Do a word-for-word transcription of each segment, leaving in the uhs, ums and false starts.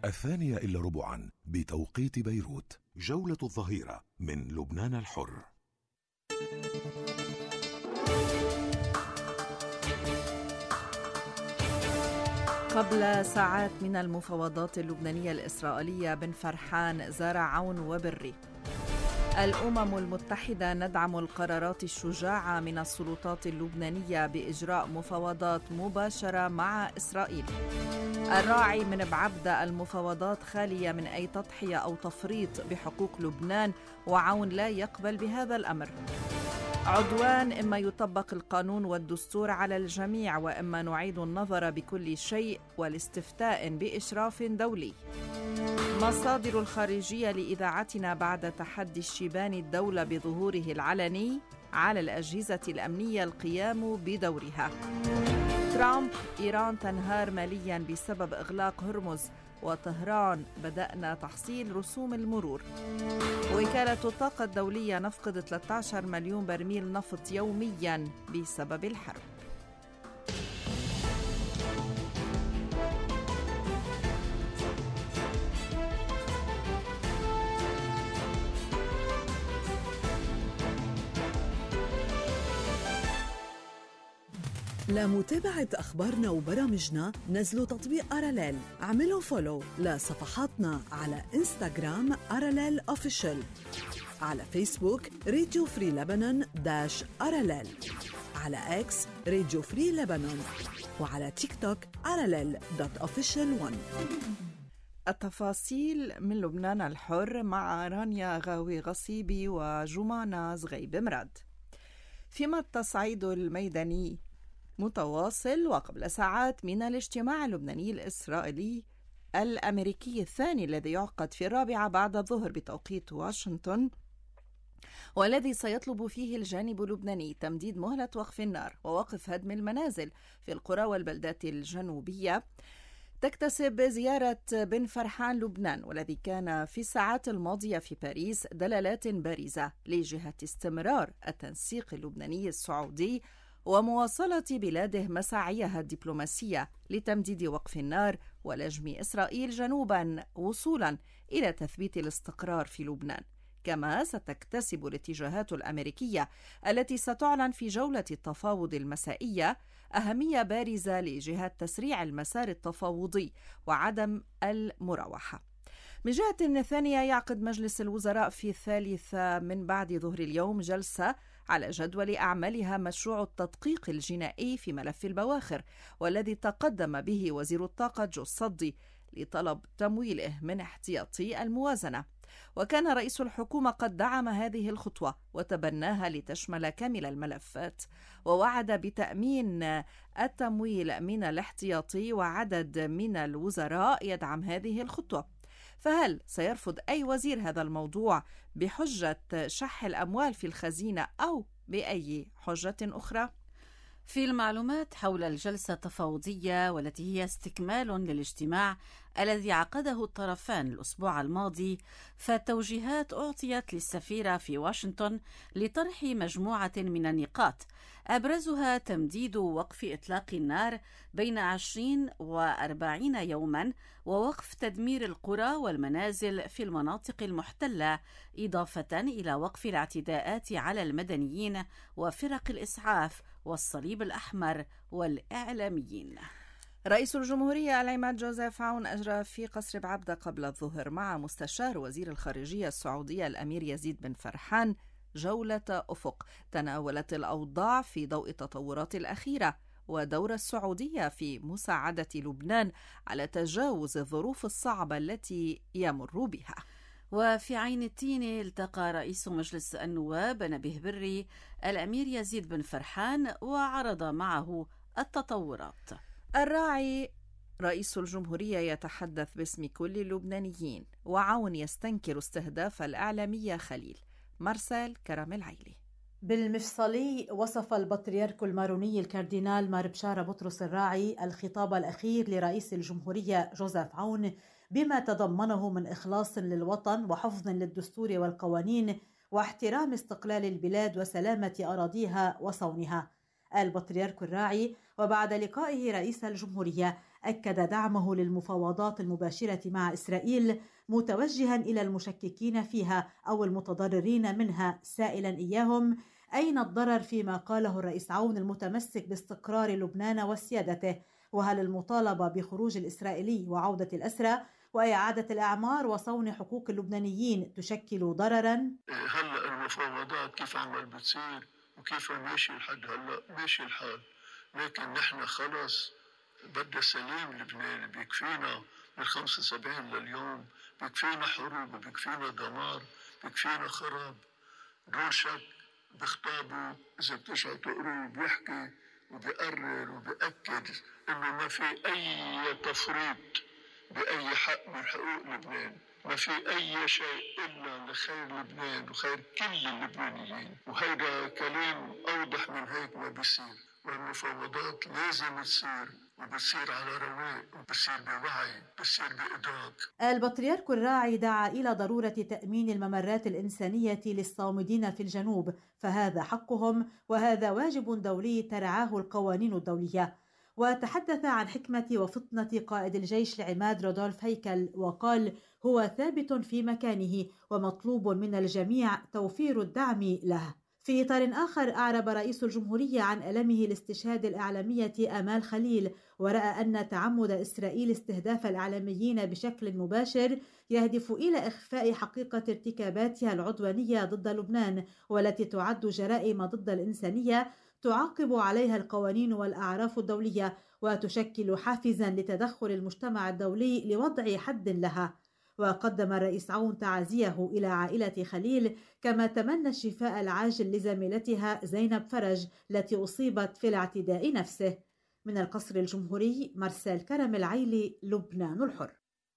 الثانية إلا ربعا بتوقيت بيروت. جولة الظهيرة من لبنان الحر. قبل ساعات من المفاوضات اللبنانية الإسرائيلية بن فرحان زار عون وبري. الأمم المتحدة ندعم القرارات الشجاعة من السلطات اللبنانية بإجراء مفاوضات مباشرة مع إسرائيل. الراعي من بعبدة المفاوضات خالية من أي تضحية أو تفريط بحقوق لبنان، وعون لا يقبل بهذا الأمر. عدوان: إما يطبق القانون والدستور على الجميع، وإما نعيد النظر بكل شيء والاستفتاء بإشراف دولي. مصادر الخارجية لإذاعتنا بعد تحدي الشيباني الدولة بظهوره العلني، على الأجهزة الأمنية القيام بدورها. ترامب: إيران تنهار ماليا بسبب إغلاق هرمز، وطهران: بدأنا تحصيل رسوم المرور. وكالة الطاقة الدولية: نفقد ثلاثة عشر مليون برميل نفط يوميا بسبب الحرب. لمتابعة أخبارنا وبرامجنا نزلوا تطبيق أراليل. اعملوا فولو لصفحاتنا على إنستغرام أراليل أوفيشل، على فيسبوك راديو فري لبنان داش أراليل، على إكس راديو فري لبنان، وعلى تيك توك أراليل دوت أوفيشل وان. التفاصيل من لبنان الحر مع رانيا غاوي غصيبي وجمانة زغيب مراد. فيما التصعيد الميداني متواصل، وقبل ساعات من الاجتماع اللبناني الإسرائيلي الأمريكي الثاني الذي يعقد في الرابعة بعد الظهر بتوقيت واشنطن، والذي سيطلب فيه الجانب اللبناني تمديد مهلة وقف النار ووقف هدم المنازل في القرى والبلدات الجنوبية، تكتسب زيارة بن فرحان لبنان، والذي كان في الساعات الماضية في باريس، دلالات بارزة لجهة استمرار التنسيق اللبناني السعودي ومواصلة بلاده مساعيها الدبلوماسية لتمديد وقف النار ولجم إسرائيل جنوبا وصولا إلى تثبيت الاستقرار في لبنان. كما ستكتسب الاتجاهات الأمريكية التي ستعلن في جولة التفاوض المسائية أهمية بارزة لجهة تسريع المسار التفاوضي وعدم المراوحة. من جهة ثانية، يعقد مجلس الوزراء في الثالثة من بعد ظهر اليوم جلسة على جدول أعمالها مشروع التدقيق الجنائي في ملف البواخر، والذي تقدم به وزير الطاقة جو الصدي لطلب تمويله من احتياطي الموازنة. وكان رئيس الحكومة قد دعم هذه الخطوة وتبناها لتشمل كامل الملفات، ووعد بتأمين التمويل من الاحتياطي، وعدد من الوزراء يدعم هذه الخطوة. فهل سيرفض أي وزير هذا الموضوع بحجة شح الأموال في الخزينة أو بأي حجة أخرى؟ في المعلومات حول الجلسة التفاوضية والتي هي استكمال للاجتماع الذي عقده الطرفان الأسبوع الماضي، فالتوجيهات أعطيت للسفيرة في واشنطن لطرح مجموعة من النقاط، أبرزها تمديد وقف إطلاق النار بين عشرين وأربعين يوما، ووقف تدمير القرى والمنازل في المناطق المحتلة، إضافة إلى وقف الاعتداءات على المدنيين وفرق الإسعاف والصليب الأحمر والإعلاميين. رئيس الجمهورية العماد جوزيف عون أجرى في قصر بعبدة قبل الظهر مع مستشار وزير الخارجية السعودية الأمير يزيد بن فرحان جولة أفق تناولت الأوضاع في ضوء التطورات الأخيرة ودور السعودية في مساعدة لبنان على تجاوز الظروف الصعبة التي يمر بها. وفي عين التين التقى رئيس مجلس النواب نبيه بري الأمير يزيد بن فرحان وعرض معه التطورات. الراعي رئيس الجمهورية يتحدث باسم كل اللبنانيين، وعون يستنكر استهداف الإعلامية خليل. مرسال كرم العيلي. بالمفصلي وصف البطريرك الماروني الكاردينال مار بشارة بطرس الراعي الخطاب الأخير لرئيس الجمهورية جوزيف عون بما تضمنه من إخلاص للوطن وحفظ للدستور والقوانين واحترام استقلال البلاد وسلامة أراضيها وصونها. البطريرك الراعي وبعد لقائه رئيس الجمهورية أكد دعمه للمفاوضات المباشرة مع إسرائيل، متوجها إلى المشككين فيها أو المتضررين منها سائلا إياهم: أين الضرر فيما قاله الرئيس عون المتمسك باستقرار لبنان وسيادته؟ وهل المطالبة بخروج الإسرائيلي وعودة الأسرى وإعادة الأعمار وصون حقوق اللبنانيين تشكل ضررا؟ هلأ المفاوضات كيف عمل بتصير وكيف ماشي لحد هلأ ماشي الحال، لكن نحن خلص بدنا سلام لبنان. بيكفينا من خمسة وسبعين لليوم، بيكفينا حروب، بيكفينا دمار، بيكفينا خراب. دون شك بخطابه إذا بتشعر تقروا بيحكي وبيقرر وبيأكد إنه ما في أي تفريط بأي حق من حقوق لبنان، ما في أي شيء إلا لخير لبنان وخير كل اللبنانيين. وهيدا كلام أوضح من هيك ما بيصير، والمفاوضات لازم تصير، وبتصير على رواق، وبتصير بوعي، بتصير بإدراك. البطريرك الراعي دعا إلى ضرورة تأمين الممرات الإنسانية للصامدين في الجنوب، فهذا حقهم وهذا واجب دولي ترعاه القوانين الدولية. وتحدث عن حكمة وفطنة قائد الجيش العماد رودولف هيكل، وقال: هو ثابت في مكانه ومطلوب من الجميع توفير الدعم له. في إطار آخر، أعرب رئيس الجمهورية عن ألمه لاستشهاد الإعلامية آمال خليل، ورأى أن تعمد إسرائيل استهداف الإعلاميين بشكل مباشر يهدف إلى إخفاء حقيقة ارتكاباتها العدوانية ضد لبنان، والتي تعد جرائم ضد الإنسانية تعاقب عليها القوانين والأعراف الدولية، وتشكل حافزا لتدخل المجتمع الدولي لوضع حد لها. وقدم الرئيس عون تعازيه إلى عائلة خليل، كما تمنى الشفاء العاجل لزميلتها زينب فرج التي أصيبت في الاعتداء نفسه. من القصر الجمهوري، مرسال كرم العيلي، لبنان الحر.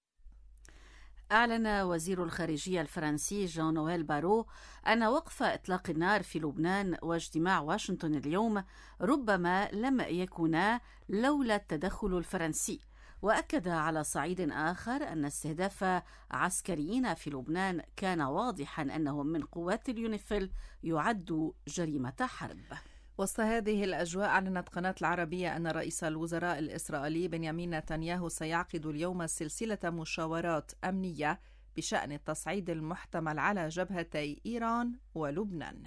أعلن وزير الخارجية الفرنسي جان نويل بارو أن وقف إطلاق النار في لبنان واجتماع واشنطن اليوم ربما لم يكونا لولا التدخل الفرنسي، وأكد على صعيد آخر أن استهداف عسكريين في لبنان كان واضحا أنهم من قوات اليونيفيل يعد جريمة حرب. وسط هذه الأجواء، أعلنت قناة العربية أن رئيس الوزراء الإسرائيلي بنيامين نتنياهو سيعقد اليوم سلسلة مشاورات أمنية بشأن التصعيد المحتمل على جبهتي إيران ولبنان.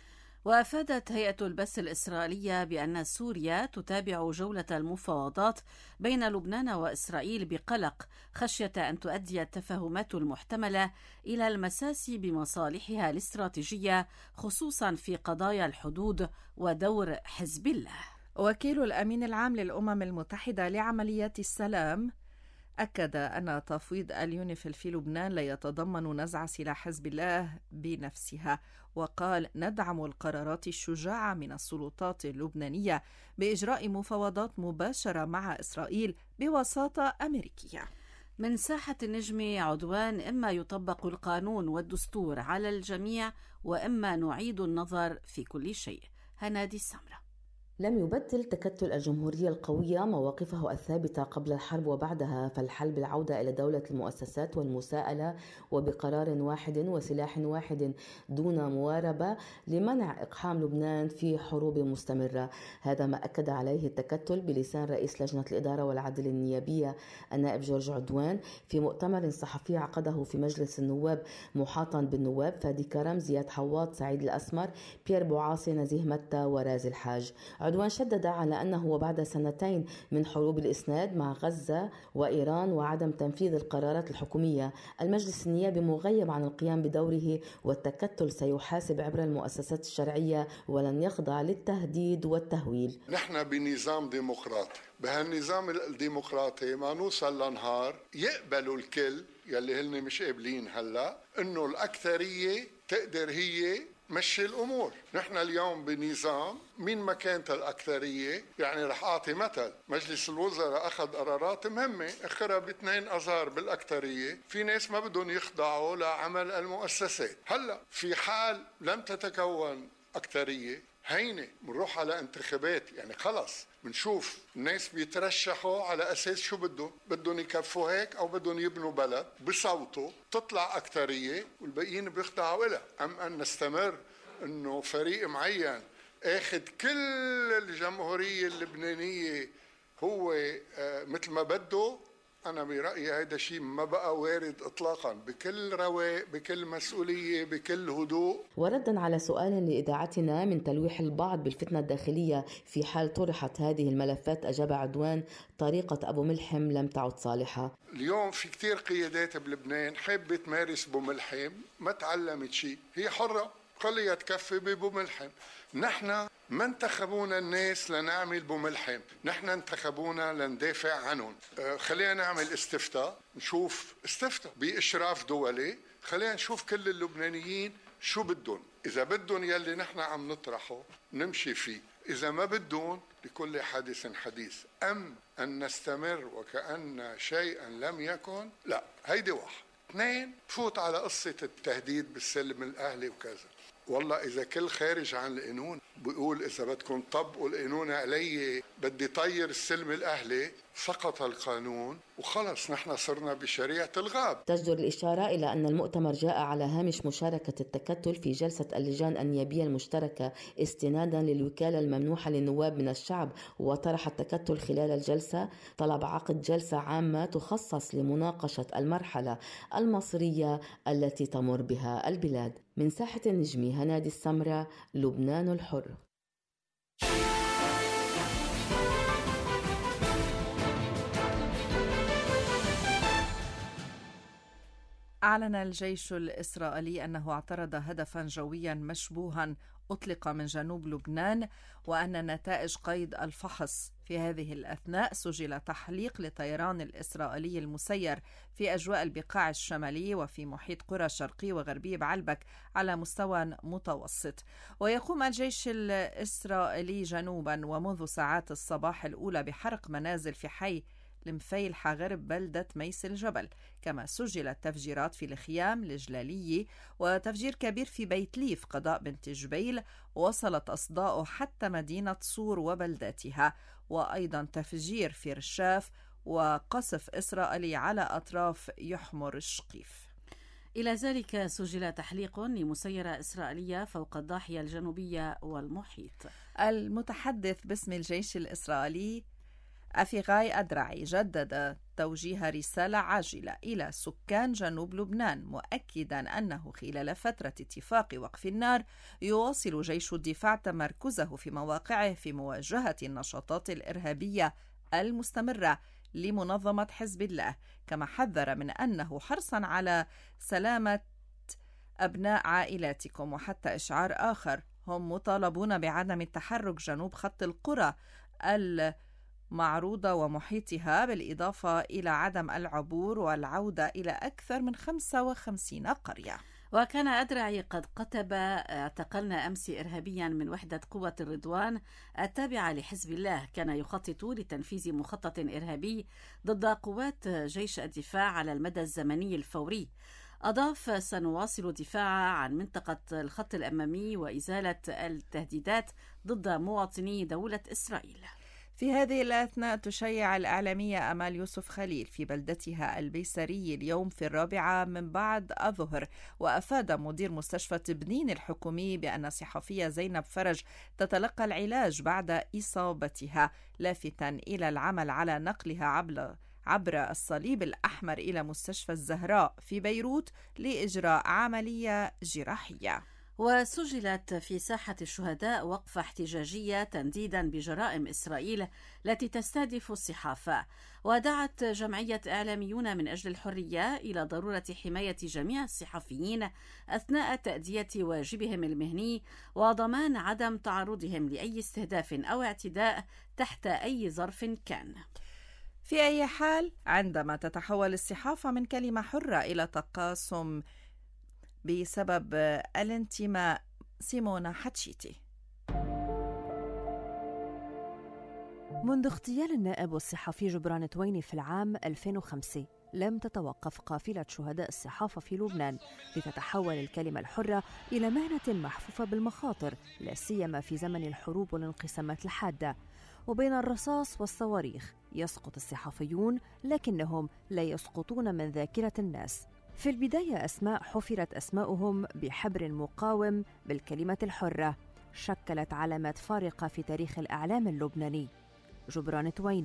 وأفادت هيئة البث الإسرائيلية بأن سوريا تتابع جولة المفاوضات بين لبنان وإسرائيل بقلق، خشية أن تؤدي التفاهمات المحتملة إلى المساس بمصالحها الاستراتيجية، خصوصا في قضايا الحدود ودور حزب الله. وكيل الأمين العام للأمم المتحدة لعمليات السلام أكد أن تفويض اليونيفيل في لبنان لا يتضمن نزع سلاح حزب الله بنفسها، وقال: ندعم القرارات الشجاعة من السلطات اللبنانية بإجراء مفاوضات مباشرة مع إسرائيل بوساطة أمريكية. من ساحة النجم عدوان: إما يطبق القانون والدستور على الجميع، وإما نعيد النظر في كل شيء. هنادي السمرة. لم يبدل تكتل الجمهورية القوية مواقفه الثابتة قبل الحرب وبعدها، فالحل بالعودة إلى دولة المؤسسات والمساءلة وبقرار واحد وسلاح واحد دون مواربة لمنع إقحام لبنان في حروب مستمرة. هذا ما أكد عليه التكتل بلسان رئيس لجنة الإدارة والعدل النيابية النائب جورج عدوان في مؤتمر صحفي عقده في مجلس النواب محاطا بالنواب فادي كرم، زياد حواط، سعيد الأسمر، بيير بوعاصي، نزيه متى ورازي الحاج. عدوان شدد على أنه وبعد سنتين من حروب الإسناد مع غزة وإيران وعدم تنفيذ القرارات الحكومية، المجلس النيابي مغيب عن القيام بدوره، والتكتل سيحاسب عبر المؤسسات الشرعية ولن يخضع للتهديد والتهويل. نحن بنظام ديمقراطي، بهالنظام الديمقراطي ما نوصل لنهار يقبلوا الكل يلي هن مش قابلين هلا انه الأكثرية تقدر هي مشي الأمور. نحن اليوم بنظام مين ما كانت الأكثرية، يعني رح أعطي مثل: مجلس الوزراء أخذ قرارات مهمة أخرها باثنين أزار بالأكثرية، في ناس ما بدهم يخضعوا لعمل المؤسسات. هلأ في حال لم تتكون أكثرية هينة بنروح على انتخابات، يعني خلص بنشوف الناس بيترشحوا على أساس شو بدهم بدهم يكفوا هيك أو بدهم يبنوا بلد، بصوتوا تطلع أكثرية والباقيين بيخضعوا إلها. أم أن نستمر إنه فريق معين أخذ كل الجمهورية اللبنانية هو مثل ما بده. أنا برأيي هذا شيء ما بقى وارد إطلاقا، بكل رواق، بكل مسؤولية، بكل هدوء. وردا على سؤال لإذاعتنا من تلويح البعض بالفتنة الداخلية في حال طرحت هذه الملفات، أجاب عدوان: طريقة أبو ملحم لم تعد صالحة. اليوم في كتير قيادات بلبنان حابة تمارس أبو ملحم، ما تعلمت شيء، هي حرة، خليها تكفي بأبو ملحم. نحن ما انتخبونا الناس لنعمل بملحم، نحن انتخبونا لندافع عنهم. آه خلينا نعمل استفتاء، نشوف استفتاء بإشراف دولي، خلينا نشوف كل اللبنانيين شو بدهم. إذا بدهم يلي نحن عم نطرحه نمشي فيه، إذا ما بدهم لكل حادث حديث. أم أن نستمر وكأن شيئا لم يكن، لا. هيدي واحد. اثنين، فوت على قصة التهديد بالسلم الأهلي وكذا. والله إذا كل خارج عن القانون بيقول إذا بدكم طبقوا القانون علي بدي طير السلم الأهلي، سقط القانون وخلص نحن صرنا بشريعة الغاب. تجدر الإشارة إلى أن المؤتمر جاء على هامش مشاركة التكتل في جلسة اللجان النيابية المشتركة استنادا للوكالة الممنوحة للنواب من الشعب. وطرح التكتل خلال الجلسة طلب عقد جلسة عامة تخصص لمناقشة المرحلة المصيرية التي تمر بها البلاد. من ساحة النجمي هنادي السمرة، لبنان الحر. أعلن الجيش الإسرائيلي أنه اعترض هدفاً جوياً مشبوهاً أطلق من جنوب لبنان، وأن نتائج قيد الفحص في هذه الأثناء سجل تحليق للطيران الإسرائيلي المسير في أجواء البقاع الشمالي وفي محيط قرى شرقي وغربي بعلبك على مستوى متوسط. ويقوم الجيش الإسرائيلي جنوباً ومنذ ساعات الصباح الأولى بحرق منازل في حي المفيلحة غرب بلدة ميس الجبل، كما سجلت تفجيرات في الخيام الجلالية وتفجير كبير في بيت ليف قضاء بنت جبيل وصلت أصداؤه حتى مدينة صور وبلداتها، وأيضا تفجير في رشاف وقصف إسرائيلي على أطراف يحمر الشقيف. إلى ذلك سجل تحليق لمسيرة إسرائيلية فوق الضاحية الجنوبية والمحيط. المتحدث باسم الجيش الإسرائيلي أفيغاي أدرعي جدد توجيه رسالة عاجلة إلى سكان جنوب لبنان، مؤكدا أنه خلال فترة اتفاق وقف النار يواصل جيش الدفاع تمركزه في مواقعه في مواجهة النشاطات الإرهابية المستمرة لمنظمة حزب الله، كما حذر من أنه حرصا على سلامة أبناء عائلاتكم. وحتى إشعار آخر، هم مطالبون بعدم التحرك جنوب خط القرى المعروضة ومحيطها، بالإضافة إلى عدم العبور والعودة إلى أكثر من خمسة وخمسين قرية. وكان أدرعي قد كتب: اعتقلنا أمس إرهابيا من وحدة قوة الرضوان التابعة لحزب الله، كان يخطط لتنفيذ مخطط إرهابي ضد قوات جيش الدفاع على المدى الزمني الفوري. أضاف: سنواصل الدفاع عن منطقة الخط الأمامي وإزالة التهديدات ضد مواطني دولة إسرائيل. في هذه الأثناء تشيع الإعلامية أمال يوسف خليل في بلدتها البيسري اليوم في الرابعة من بعد الظهر، وأفاد مدير مستشفى تبنين الحكومي بأن الصحفية زينب فرج تتلقى العلاج بعد إصابتها، لافتا إلى العمل على نقلها عبر عبر الصليب الأحمر إلى مستشفى الزهراء في بيروت لإجراء عملية جراحية. وسجلت في ساحة الشهداء وقفة احتجاجية تنديدا بجرائم إسرائيل التي تستهدف الصحافة. ودعت جمعية إعلاميون من أجل الحرية إلى ضرورة حماية جميع الصحفيين أثناء تأدية واجبهم المهني وضمان عدم تعرضهم لأي استهداف أو اعتداء تحت أي ظرف كان. في أي حال، عندما تتحول الصحافة من كلمة حرة إلى تقاسم بسبب الانتماء. سيمونا حتشيتي. منذ اغتيال النائب والصحفي جبران تويني في العام ألفين وخمسة لم تتوقف قافلة شهداء الصحافة في لبنان لتتحول الكلمة الحرة إلى مهنة محفوفة بالمخاطر، لا سيما في زمن الحروب والانقسامات الحادة. وبين الرصاص والصواريخ يسقط الصحفيون، لكنهم لا يسقطون من ذاكرة الناس. في البداية أسماء حفرت أسماؤهم بحبر مقاوم بالكلمة الحرة، شكلت علامات فارقة في تاريخ الإعلام اللبناني. جبران تويني،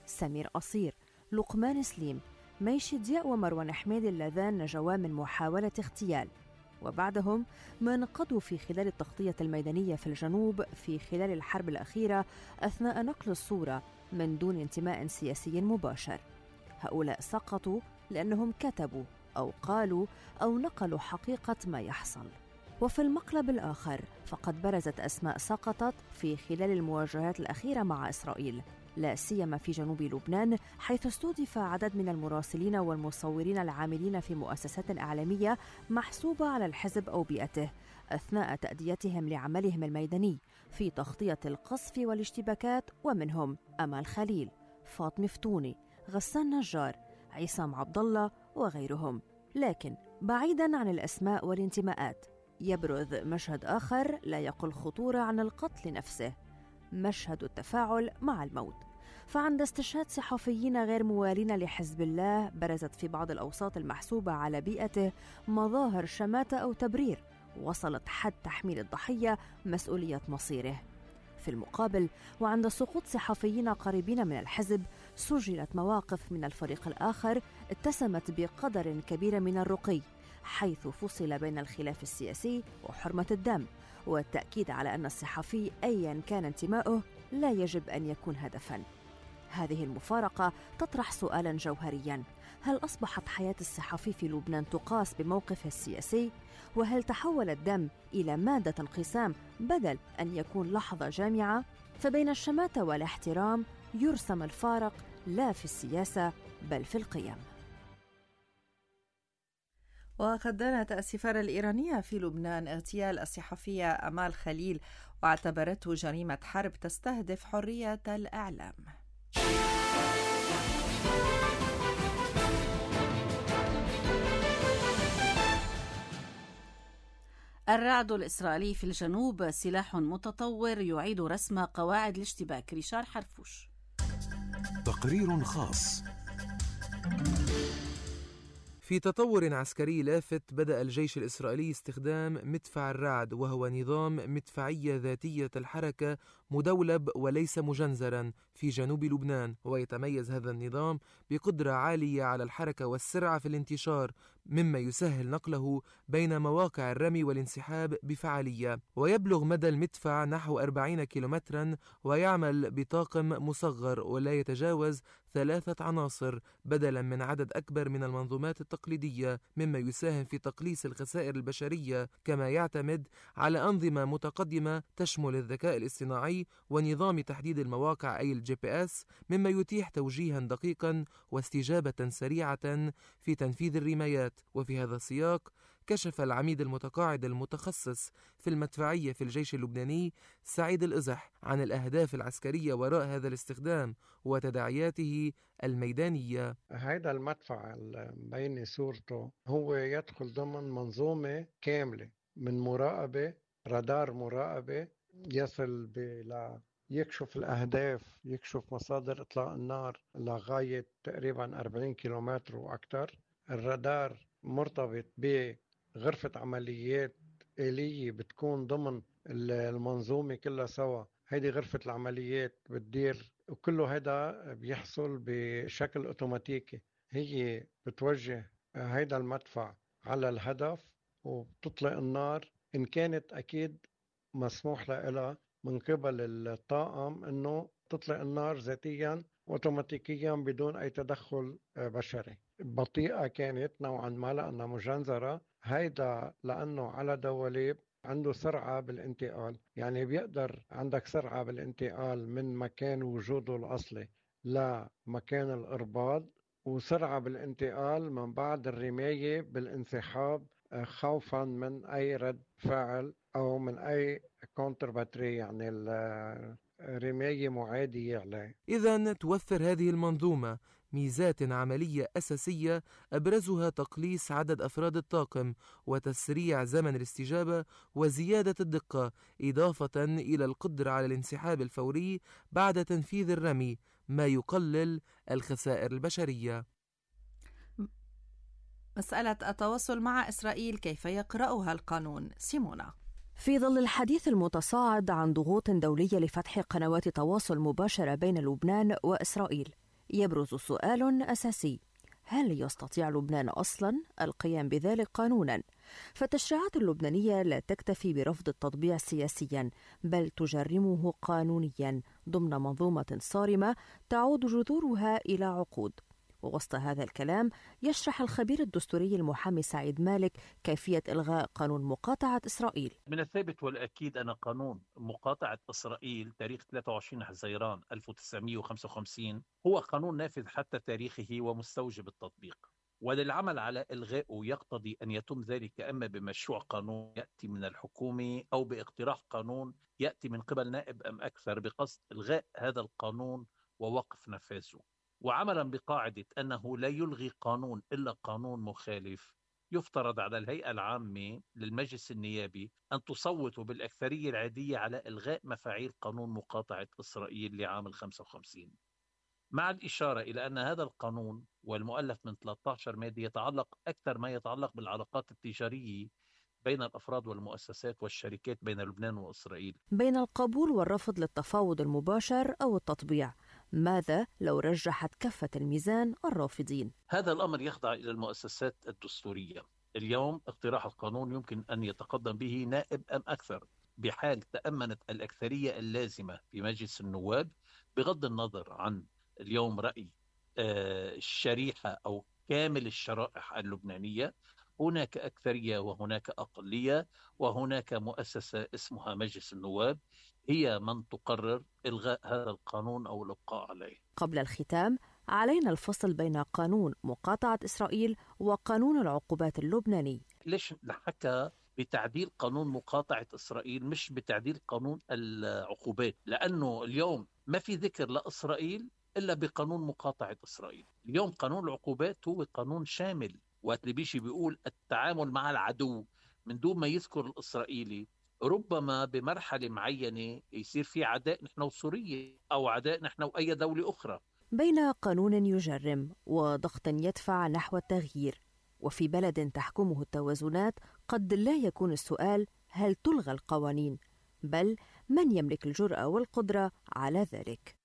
سمير قصير، لقمان سليم، ميشي ضياء ومروان حميدي اللذان نجوا من محاولة اغتيال، وبعدهم من قضوا في خلال التغطية الميدانية في الجنوب في خلال الحرب الأخيرة أثناء نقل الصورة من دون انتماء سياسي مباشر. هؤلاء سقطوا لأنهم كتبوا أو قالوا أو نقلوا حقيقة ما يحصل. وفي المقلب الآخر فقد برزت أسماء سقطت في خلال المواجهات الأخيرة مع إسرائيل، لا سيما في جنوب لبنان، حيث استهدف عدد من المراسلين والمصورين العاملين في مؤسسات إعلامية محسوبة على الحزب أو بيئته أثناء تأديتهم لعملهم الميداني في تغطية القصف والاشتباكات، ومنهم أمال خليل، فاطمة فتوني، غسان نجار، عصام عبد الله وغيرهم. لكن بعيداً عن الأسماء والانتماءات، يبرز مشهد آخر لا يقل خطورة عن القتل نفسه، مشهد التفاعل مع الموت. فعند استشهاد صحفيين غير موالين لحزب الله برزت في بعض الأوساط المحسوبة على بيئته مظاهر شماتة أو تبرير وصلت حد تحميل الضحية مسؤولية مصيره. في المقابل، وعند سقوط صحفيين قريبين من الحزب سجلت مواقف من الفريق الآخر اتسمت بقدر كبير من الرقي، حيث فصل بين الخلاف السياسي وحرمة الدم، والتأكيد على أن الصحفي أيا كان انتماؤه لا يجب أن يكون هدفاً. هذه المفارقة تطرح سؤالاً جوهرياً: هل أصبحت حياة الصحفي في لبنان تقاس بموقفه السياسي؟ وهل تحول الدم إلى مادة انقسام بدل أن يكون لحظة جامعة؟ فبين الشماتة والاحترام يرسم الفارق لا في السياسة بل في القيم. وقد دانت السفارة الإيرانية في لبنان اغتيال الصحفية أمال خليل واعتبرته جريمة حرب تستهدف حرية الإعلام. الرعد الإسرائيلي في الجنوب سلاح متطور يعيد رسم قواعد الاشتباك. ريشار حرفوش. تقرير خاص. في تطور عسكري لافت، بدأ الجيش الإسرائيلي استخدام مدفع الرعد، وهو نظام مدفعية ذاتية الحركة مدولب وليس مجنزرا في جنوب لبنان، ويتميز هذا النظام بقدرة عالية على الحركة والسرعة في الانتشار، مما يسهل نقله بين مواقع الرمي والانسحاب بفعالية. ويبلغ مدى المدفع نحو أربعين كيلومترا، ويعمل بطاقم مصغر ولا يتجاوز ثلاثة عناصر بدلا من عدد أكبر من المنظومات التقليدية، مما يساهم في تقليص الخسائر البشرية، كما يعتمد على أنظمة متقدمة تشمل الذكاء الاصطناعي ونظام تحديد المواقع أي الجي بي إس، مما يتيح توجيها دقيقا واستجابة سريعة في تنفيذ الرمايات. وفي هذا السياق كشف العميد المتقاعد المتخصص في المدفعية في الجيش اللبناني سعيد الإزح عن الأهداف العسكرية وراء هذا الاستخدام وتداعياته الميدانية. هذا المدفع بين صورته هو يدخل ضمن منظومة كاملة من مراقبة، رادار مراقبة يصل بلا يكشف الأهداف، يكشف مصادر إطلاق النار لغاية تقريبا أربعين كيلومتر وأكثر. الرادار مرتبط بغرفة عمليات آلية بتكون ضمن المنظومة كلها سوا. هيدي غرفة العمليات بتدير، وكله هذا بيحصل بشكل أوتوماتيكي. هي بتوجه هيدا المدفع على الهدف وبتطلق النار، إن كانت أكيد مسموح لها من قبل الطاقم أنه تطلق النار ذاتيا أوتوماتيكيا بدون أي تدخل بشري. بطيئة كانت نوعا ما لأنها مجنزرة، هيدا لأنه على دواليب عنده سرعة بالانتقال، يعني بيقدر عندك سرعة بالانتقال من مكان وجوده الأصلي لمكان الإرباط، وسرعة بالانتقال من بعد الرماية بالانسحاب خوفا من أي رد فعل أو من أي كونتر باتري، يعني الرماية معادية عليه. إذن توفر هذه المنظومة ميزات عملية أساسية أبرزها تقليص عدد أفراد الطاقم وتسريع زمن الاستجابة وزيادة الدقة، إضافة إلى القدرة على الانسحاب الفوري بعد تنفيذ الرمي، ما يقلل الخسائر البشرية. مسألة التواصل مع إسرائيل، كيف يقرأها القانون؟ سيمونا. في ظل الحديث المتصاعد عن ضغوط دولية لفتح قنوات تواصل مباشرة بين لبنان وإسرائيل، يبرز سؤال أساسي: هل يستطيع لبنان أصلاً القيام بذلك قانوناً؟ فالتشريعات اللبنانية لا تكتفي برفض التطبيع سياسياً، بل تجرمه قانونياً ضمن منظومة صارمة تعود جذورها إلى عقود. ووسط هذا الكلام يشرح الخبير الدستوري المحامي سعيد مالك كيفية إلغاء قانون مقاطعة إسرائيل. من الثابت والأكيد أن قانون مقاطعة إسرائيل تاريخ ثلاثة وعشرين حزيران ألف وتسعمائة وخمسة وخمسين هو قانون نافذ حتى تاريخه ومستوجب التطبيق، وللعمل على إلغائه يقتضي أن يتم ذلك أما بمشروع قانون يأتي من الحكومة أو باقتراح قانون يأتي من قبل نائب أم أكثر بقصد إلغاء هذا القانون ووقف نفاذه. وعملا بقاعدة أنه لا يلغي قانون إلا قانون مخالف، يفترض على الهيئة العامة للمجلس النيابي أن تصوت بالأكثرية العادية على إلغاء مفاعيل قانون مقاطعة إسرائيل لعام الخمسة وخمسين، مع الإشارة إلى أن هذا القانون والمؤلف من ثلاثة عشر مادة يتعلق أكثر ما يتعلق بالعلاقات التجارية بين الأفراد والمؤسسات والشركات بين لبنان وإسرائيل. بين القبول والرفض للتفاوض المباشر أو التطبيع، ماذا لو رجحت كفة الميزان الرافضين؟ هذا الأمر يخضع إلى المؤسسات الدستورية. اليوم اقتراح القانون يمكن أن يتقدم به نائب أم أكثر بحال تأمنت الأكثرية اللازمة في مجلس النواب، بغض النظر عن اليوم رأي الشريحة أو كامل الشرائح اللبنانية. هناك أكثرية وهناك أقلية، وهناك مؤسسة اسمها مجلس النواب هي من تقرر إلغاء هذا القانون أو الإبقاء عليه. قبل الختام، علينا الفصل بين قانون مقاطعة إسرائيل وقانون العقوبات اللبناني. ليش نحكى بتعديل قانون مقاطعة إسرائيل مش بتعديل قانون العقوبات؟ لأنه اليوم ما في ذكر لإسرائيل إلا بقانون مقاطعة إسرائيل. اليوم قانون العقوبات هو قانون شامل، وقت اللي بيجي بيقول التعامل مع العدو من دون ما يذكر الإسرائيلي، ربما بمرحلة معينة يصير في عداء نحن وسوريا أو عداء نحن وأي دولة أخرى. بين قانون يجرم وضغط يدفع نحو التغيير، وفي بلد تحكمه التوازنات، قد لا يكون السؤال هل تلغى القوانين، بل من يملك الجرأة والقدرة على ذلك.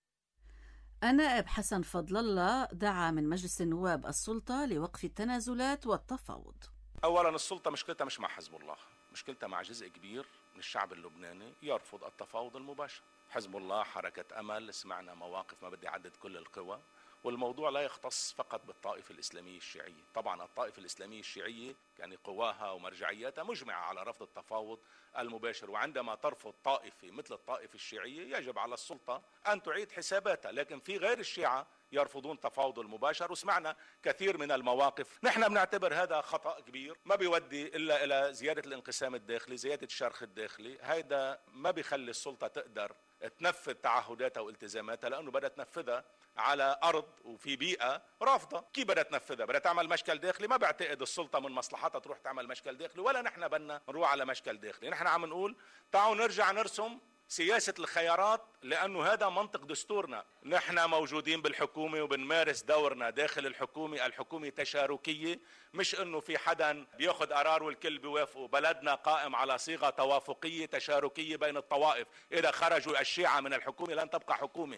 النائب حسن فضل الله دعا من مجلس النواب السلطة لوقف التنازلات والتفاوض. أولا السلطة مشكلتها مش مع حزب الله، مشكلتها مع جزء كبير من الشعب اللبناني يرفض التفاوض المباشر. حزب الله، حركة أمل، سمعنا مواقف، ما بدي أعدد كل القوى، والموضوع لا يختص فقط بالطائفة الإسلامية الشيعية. طبعا الطائفة الإسلامية الشيعية يعني قواها ومرجعياتها مجمعة على رفض التفاوض المباشر، وعندما ترفض طائفة مثل الطائفة الشيعية يجب على السلطة أن تعيد حساباتها. لكن في غير الشيعة يرفضون التفاوض المباشر، وسمعنا كثير من المواقف. نحن بنعتبر هذا خطأ كبير ما بيودي إلا إلى زيادة الانقسام الداخلي، زيادة الشرخ الداخلي. هيدا ما بيخلي السلطة تقدر تنفذ تعهداتها والتزاماتها، لأنه بدها تنفذها على أرض وفي بيئة رافضة. كيف بدها تنفذها؟ بدها تعمل مشكل داخلي. ما بعتقد السلطة من مصلحتها تروح تعمل مشكل داخلي، ولا نحن بدنا نروح على مشكل داخلي. نحن عم نقول تعالوا نرجع نرسم سياسة الخيارات، لأنه هذا منطق دستورنا. نحن موجودين بالحكومة وبنمارس دورنا داخل الحكومة. الحكومة تشاركية، مش أنه في حدا بياخد قرار والكل بيوافقوا. بلدنا قائم على صيغة توافقية تشاركية بين الطوائف. إذا خرجوا الشيعة من الحكومة لن تبقى حكومة.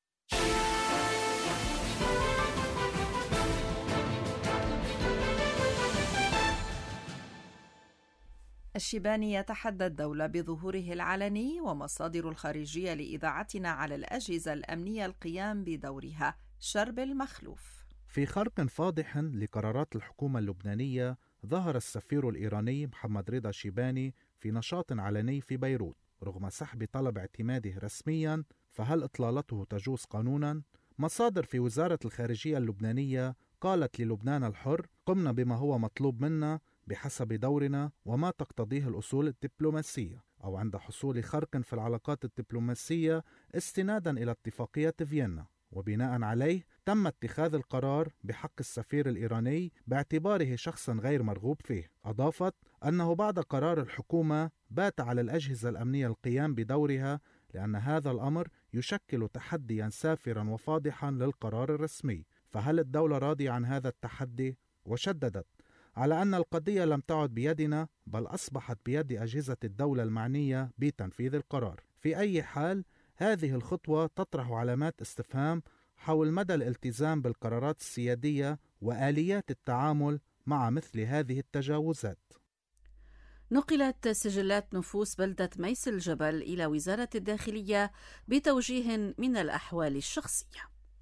الشيباني يتحدى الدولة بظهوره العلني ومصادر الخارجية لإذاعتنا على الأجهزة الأمنية القيام بدورها. شرب المخلوف. في خرق فاضح لقرارات الحكومة اللبنانية، ظهر السفير الإيراني محمد رضا شيباني في نشاط علني في بيروت رغم سحب طلب اعتماده رسميا. فهل إطلالته تجوز قانونا؟ مصادر في وزارة الخارجية اللبنانية قالت للبنان الحر: قمنا بما هو مطلوب منا بحسب دورنا وما تقتضيه الأصول الدبلوماسية، أو عند حصول خرق في العلاقات الدبلوماسية استنادا إلى اتفاقية فيينا، وبناء عليه تم اتخاذ القرار بحق السفير الإيراني باعتباره شخصا غير مرغوب فيه. أضافت أنه بعد قرار الحكومة بات على الأجهزة الأمنية القيام بدورها، لأن هذا الأمر يشكل تحديا سافرا وفاضحا للقرار الرسمي. فهل الدولة راضية عن هذا التحدي؟ وشددت على أن القضية لم تعد بيدنا، بل أصبحت بيد أجهزة الدولة المعنية بتنفيذ القرار. في أي حال، هذه الخطوة تطرح علامات استفهام حول مدى الالتزام بالقرارات السيادية وآليات التعامل مع مثل هذه التجاوزات. نقلت سجلات نفوس بلدة ميس الجبل إلى وزارة الداخلية بتوجيه من الأحوال الشخصية.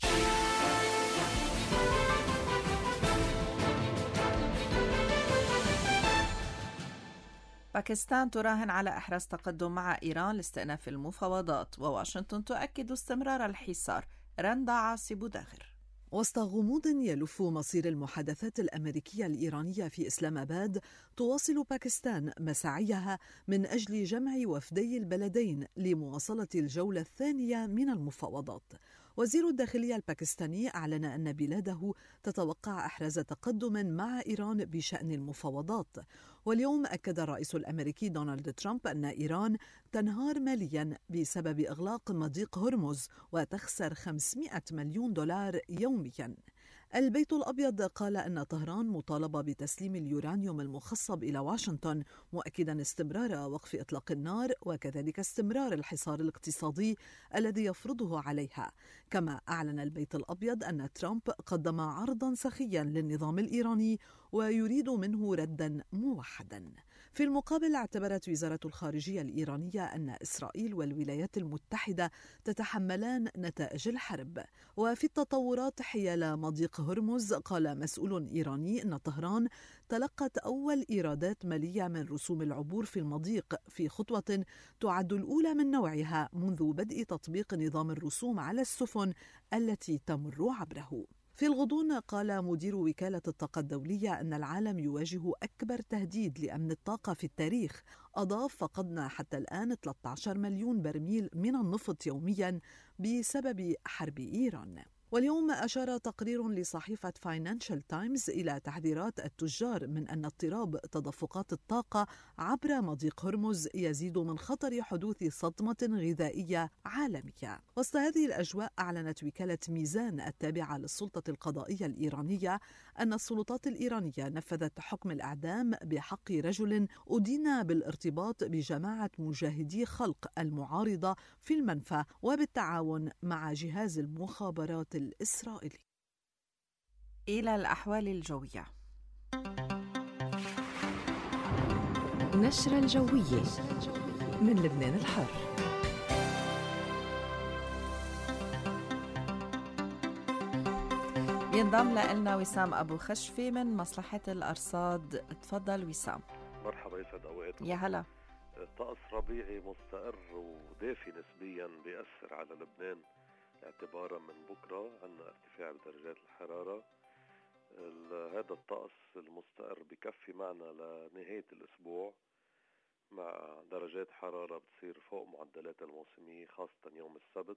باكستان تراهن على إحراز تقدم مع إيران لاستئناف المفاوضات، وواشنطن تؤكد استمرار الحصار. رندا عاصب داغر. وسط غموض يلف مصير المحادثات الأمريكية الإيرانية في إسلام آباد، تواصل باكستان مساعيها من أجل جمع وفدي البلدين لمواصلة الجولة الثانية من المفاوضات. وزير الداخلية الباكستاني أعلن أن بلاده تتوقع إحراز تقدم مع إيران بشأن المفاوضات. واليوم أكد الرئيس الأمريكي دونالد ترامب أن إيران تنهار ماليا بسبب إغلاق مضيق هرمز وتخسر خمسمائة مليون دولار يوميا. البيت الأبيض قال أن طهران مطالبة بتسليم اليورانيوم المخصب إلى واشنطن، مؤكدا استمرار وقف إطلاق النار وكذلك استمرار الحصار الاقتصادي الذي يفرضه عليها. كما أعلن البيت الأبيض أن ترامب قدم عرضا سخيا للنظام الإيراني ويريد منه ردا موحدا. في المقابل، اعتبرت وزارة الخارجية الإيرانية أن إسرائيل والولايات المتحدة تتحملان نتائج الحرب. وفي التطورات حيال مضيق هرمز، قال مسؤول إيراني أن طهران تلقت أول إيرادات مالية من رسوم العبور في المضيق في خطوة تعد الأولى من نوعها منذ بدء تطبيق نظام الرسوم على السفن التي تمر عبره. في الغضون، قال مدير وكالة الطاقة الدولية أن العالم يواجه أكبر تهديد لأمن الطاقة في التاريخ. أضاف: فقدنا حتى الآن ثلاثة عشر مليون برميل من النفط يوميا بسبب حرب إيران. واليوم أشار تقرير لصحيفة فاينانشال تايمز إلى تحذيرات التجار من أن اضطراب تدفقات الطاقة عبر مضيق هرمز يزيد من خطر حدوث صدمة غذائية عالمية. وسط هذه الأجواء، أعلنت وكالة ميزان التابعة للسلطة القضائية الإيرانية أن السلطات الإيرانية نفذت حكم الإعدام بحق رجل أدين بالارتباط بجماعة مجاهدي خلق المعارضة في المنفى وبالتعاون مع جهاز المخابرات الإسرائيلي. إلى الأحوال الجوية. نشرة الجوية من لبنان الحر. ينضم لنا وسام أبو خشفي من مصلحة الأرصاد. تفضل وسام. مرحبا، يسعد أوقاتكم. يا هلا. طقس ربيعي مستقر ودافي نسبيا بيأثر على لبنان اعتبارا من بكرة. عندنا ارتفاع بدرجات الحرارة. هذا الطقس المستقر بكفي معنا لنهاية الأسبوع، مع درجات حرارة بتصير فوق معدلات الموسمية خاصة يوم السبت.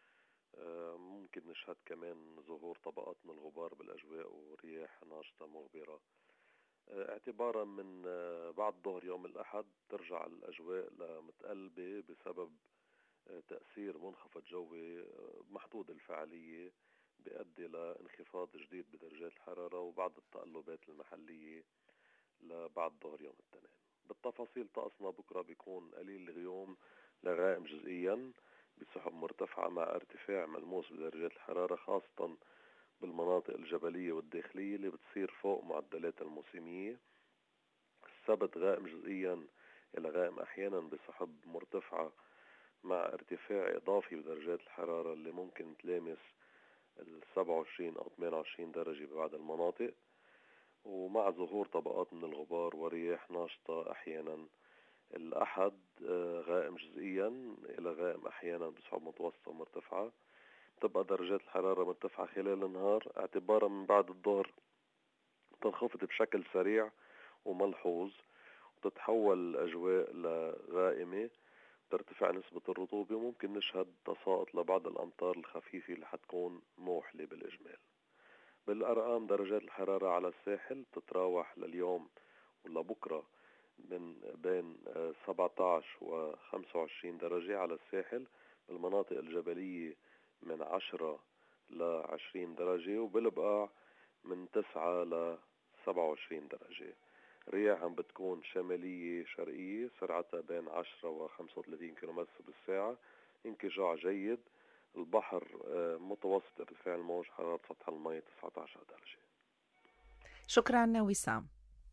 ممكن نشهد كمان ظهور طبقات من الغبار بالأجواء ورياح ناشطة مغبرة. اعتبارا من بعد ظهر يوم الأحد ترجع الأجواء لمتقلبة بسبب تأثير منخفض جوي محدود الفعالية بيؤدي لانخفاض جديد بدرجات الحرارة وبعض التقلبات المحلية لبعد ظهر يوم الاثنين. بالتفاصيل، طقسنا بكرة بيكون قليل الغيوم لغائم جزئيا بسحب مرتفعة مع ارتفاع ملموس بدرجات الحرارة خاصة بالمناطق الجبلية والداخلية اللي بتصير فوق معدلات الموسمية. السبت غائم جزئيا إلى غائم أحيانا بسحب مرتفعة مع ارتفاع إضافي بدرجات الحرارة اللي ممكن تلامس ال سبعة وعشرين أو ثمانية وعشرين درجة ببعض المناطق، ومع ظهور طبقات من الغبار ورياح ناشطة أحيانا. الأحد غائم جزئيا إلى غائم أحيانا بسحب متوسطة مرتفعة. تبقى درجات الحرارة مرتفعة خلال النهار، اعتبارا من بعد الظهر تنخفض بشكل سريع وملحوظ وتتحول الأجواء لغائمة، ترتفع نسبة الرطوبة وممكن نشهد تساقط لبعض الأمطار الخفيفة اللي حتكون موحلة بالإجمال. بالأرقام، درجات الحرارة على الساحل تتراوح لليوم ولبكرة من بين سبعة عشر و خمسة وعشرين درجة على الساحل، بالمناطق الجبلية من عشرة ل عشرين درجة، وبالبقاع من تسعة ل سبعة وعشرين درجة. رياح عم بتكون شمالية شرقية سرعتها بين عشرة و خمسة وثلاثين كيلومتر بالساعة، انكجاع جيد البحر متوسط ارتفاع الموج، حرارة سطح الماء تسعة عشر درجة. شكرا وسام.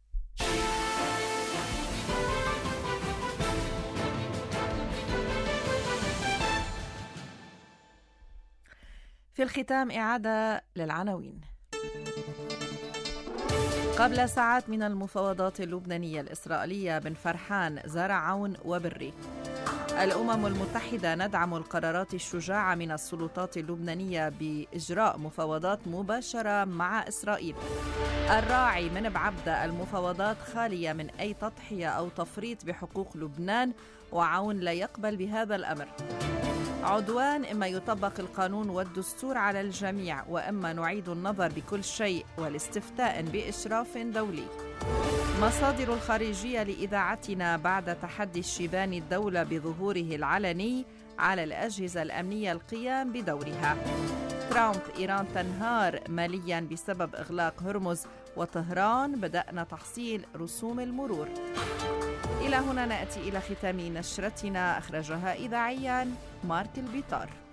في الختام إعادة للعناوين. قبل ساعات من المفاوضات اللبنانية الإسرائيلية بن فرحان زار عون وبري. الأمم المتحدة ندعم القرارات الشجاعة من السلطات اللبنانية بإجراء مفاوضات مباشرة مع إسرائيل. الراعي من بعبدة المفاوضات خالية من أي تضحية أو تفريط بحقوق لبنان، وعون لا يقبل بهذا الأمر. عدوان، إما يطبق القانون والدستور على الجميع، وإما نعيد النظر بكل شيء والاستفتاء بإشراف دولي. مصادر الخارجية لإذاعتنا بعد تحدي الشيباني الدولة بظهوره العلني على الأجهزة الأمنية القيام بدورها. ترامب، إيران تنهار ماليا بسبب إغلاق هرمز، وطهران بدأنا تحصيل رسوم المرور. إلى هنا نأتي إلى ختام نشرتنا، أخرجها إذاعيا مارك البيطار.